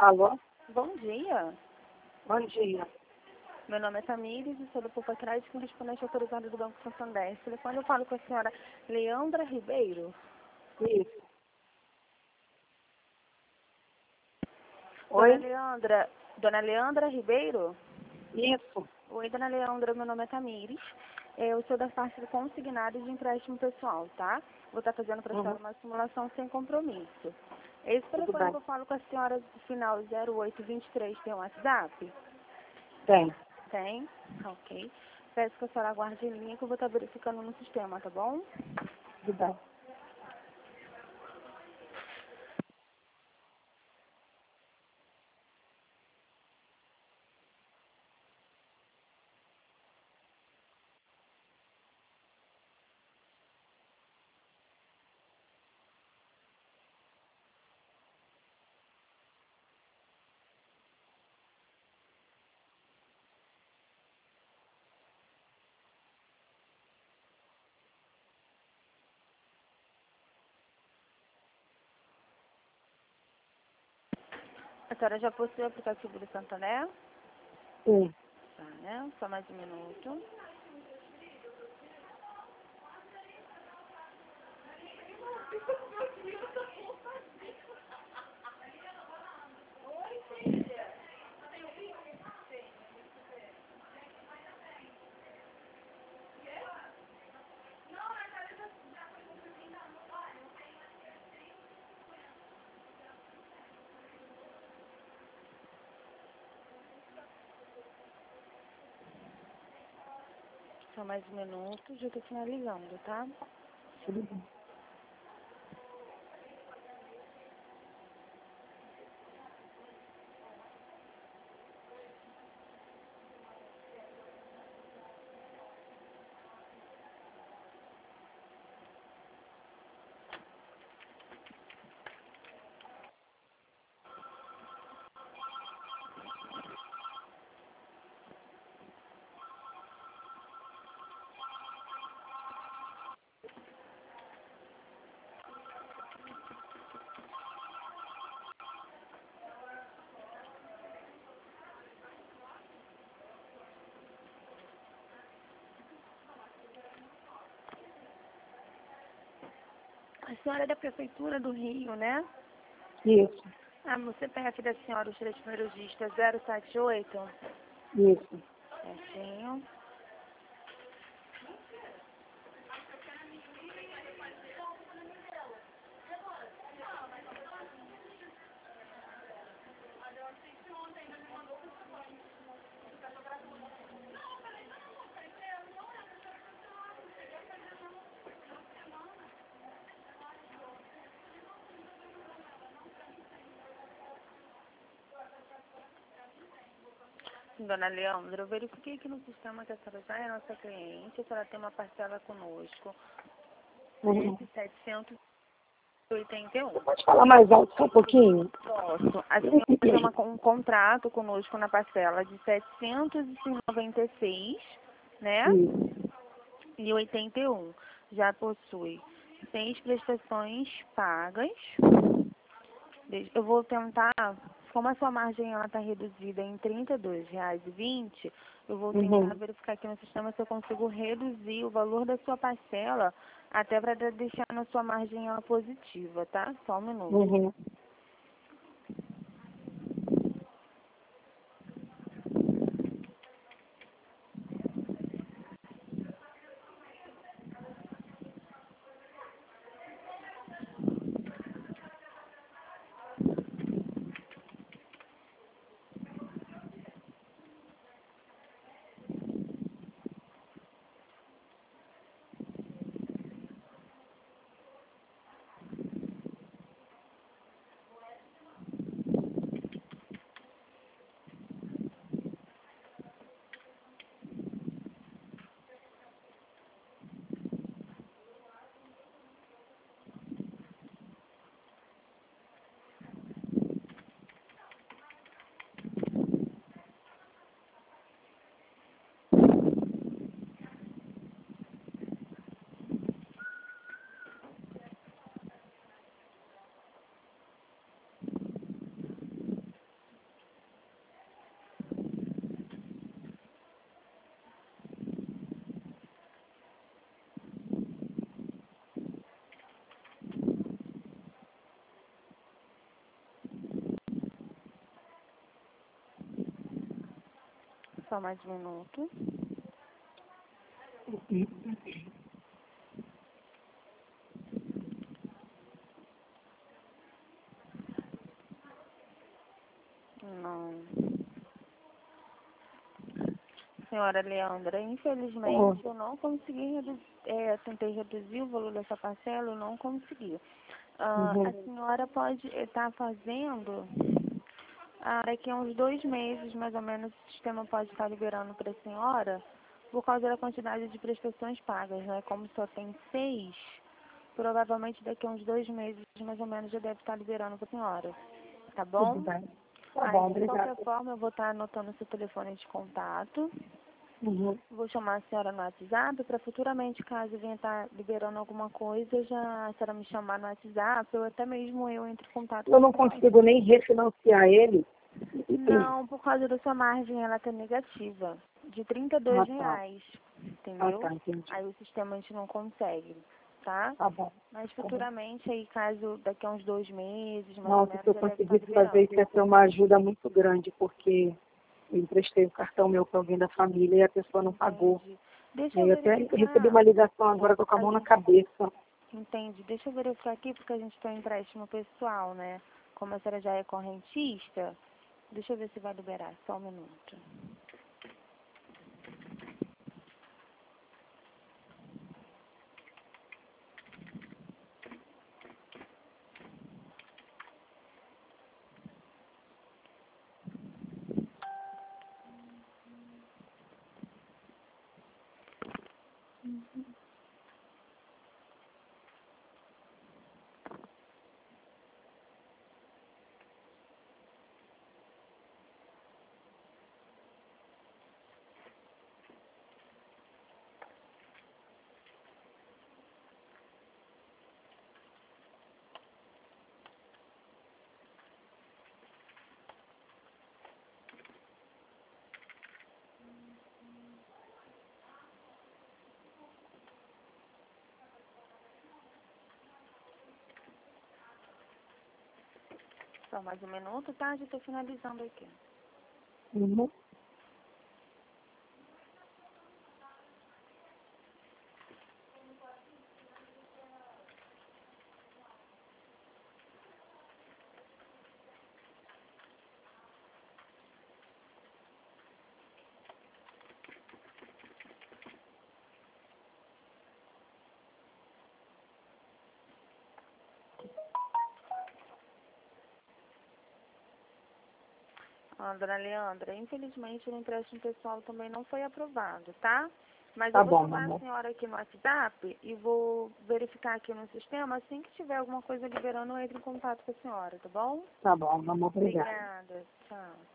Alô? Bom dia. Bom dia. Meu nome é Tamires e sou do Poupa Crédito, correspondente autorizado do Banco Santander. Telefone, eu falo com a senhora Leandra Ribeiro. Isso. Dona Oi? Leandra, Dona Leandra Ribeiro? Isso. Oi, Dona Leandra, meu nome é Tamires. Eu sou da parte do consignado de empréstimo pessoal, tá? Vou estar fazendo para a senhora uma simulação sem compromisso. Esse Tudo telefone bem. que eu falo com a senhora do final 0823 tem um WhatsApp? Tem. Tem? Ok. Peço que a senhora aguarde em linha que eu vou estar verificando no sistema, tá bom? Tudo bem. A senhora já possui o aplicativo do Santander? Sim. Tá, né? Só mais um minuto. Só mais um minuto, já estou finalizando, tá? Tudo bem. A senhora é da Prefeitura do Rio, né? Isso. O CPF da senhora, os três primeiros dígitos, é 078? Isso. Certinho. Dona Leandra, eu verifiquei aqui no sistema que a senhora já é nossa cliente, a senhora tem uma parcela conosco de 781. Pode falar mais alto só um pouquinho? Posso. A senhora tem um contrato conosco na parcela de 796, né? Isso. E 81. Já possui 6 prestações pagas. Eu vou tentar, como a sua margem está reduzida em R$ 32,20, eu vou tentar verificar aqui no sistema se eu consigo reduzir o valor da sua parcela até para deixar na sua margem ela positiva, tá? Só um minuto. Uhum. Só mais um minuto. Não. Senhora Leandra, infelizmente eu não consegui tentei reduzir o valor dessa parcela, eu não consegui. A senhora pode estar fazendo, daqui a uns 2 meses, mais ou menos, o sistema pode estar liberando para a senhora, por causa da quantidade de prestações pagas, né? Como só tem 6, provavelmente daqui a uns 2 meses, mais ou menos, já deve estar liberando para a senhora. Tá bom? Tudo bem. Tá Aí, bom, de obrigada. qualquer forma, eu vou estar anotando seu telefone de contato. Uhum. Vou chamar a senhora no WhatsApp para futuramente, caso venha estar liberando alguma coisa, já a senhora me chamar no WhatsApp, ou até mesmo eu entre em contato Eu com não a senhora. consigo nem refinanciar ele. Não, por causa da sua margem, ela tá negativa, de Ah, R$ tá. 32, Ah, entendeu? tá, entendi. Aí o sistema a gente não consegue, tá? Tá bom. Mas Tá bom. futuramente, aí caso daqui a uns 2 meses, mais ou Nossa, menos, se eu já deve estar conseguisse fazer liberando. isso, ia ser uma ajuda muito grande, porque eu emprestei o cartão meu para alguém da família e a pessoa não pagou. Entendi. Deixa E eu aí eu até recebi verificar. uma ligação agora, tô com a mão na cabeça. Entendi. Deixa eu verificar aqui, porque a gente tem um empréstimo pessoal, né? Como a senhora já é correntista, deixa eu ver se vai liberar. Só um minuto. Só mais um minuto, tá? Já estou finalizando aqui. Uhum. Dona Leandra, infelizmente o empréstimo pessoal também não foi aprovado, tá? Mas Tá eu vou bom, chamar a amor. senhora aqui no WhatsApp e vou verificar aqui no sistema. Assim que tiver alguma coisa liberando, eu entro em contato com a senhora, tá bom? Tá bom, amor, obrigada. Obrigada. Tchau.